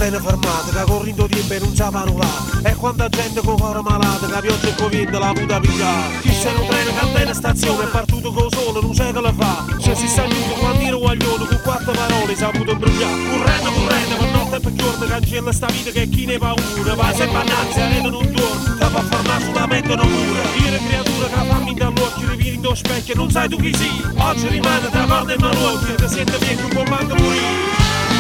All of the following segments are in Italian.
treno fermato, che correndo tempo e non sapano là. E quanta gente con cuore malato, che pioggia e corrente la puta pigliare. Chi c'è un treno che andava in stazione, è partito con sole, non c'è che la fa. Se si sta giunto quando ero guaglione, con quattro parole si ha avuto imbrogliare. Correndo, per notte e per giorno, cancella sta vita che chi ne paura. Va sempre annanzi, arena non torna, da fa formare solamente non cura. Io creatura che fammi dall'occhio, riviri in specchio, non sai tu chi sei. Oggi rimane tra corda e malocchio, che sente bene un po' manca morire.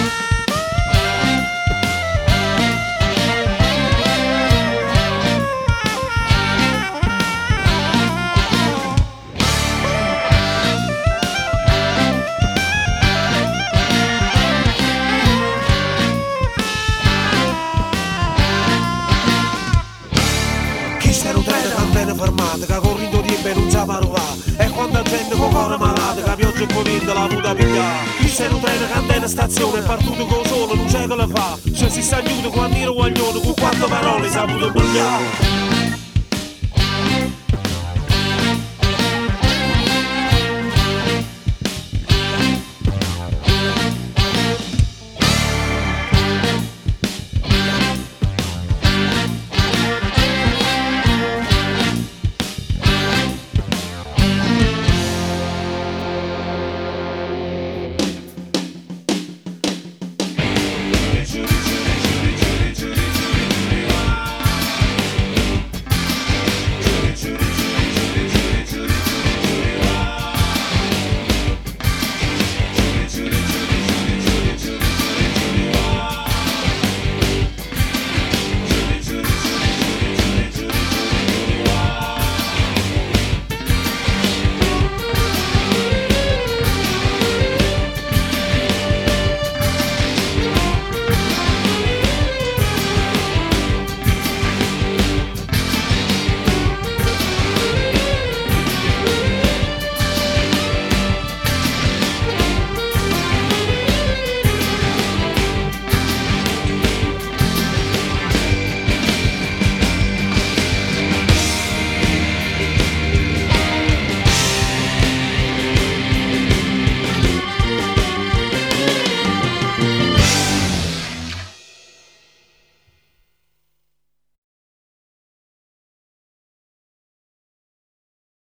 Un treno antenne fermate, che correndo tempo e non sapano là. E quanta gente con cuore malato, che pioggia e corrente la puta pigliare. Chi c'è un treno che andava in stazione, è partito con sole, non c'è che la fa. Se si sta giunto quando ero guaglione, con quattro parole si ha avuto imbrogliare.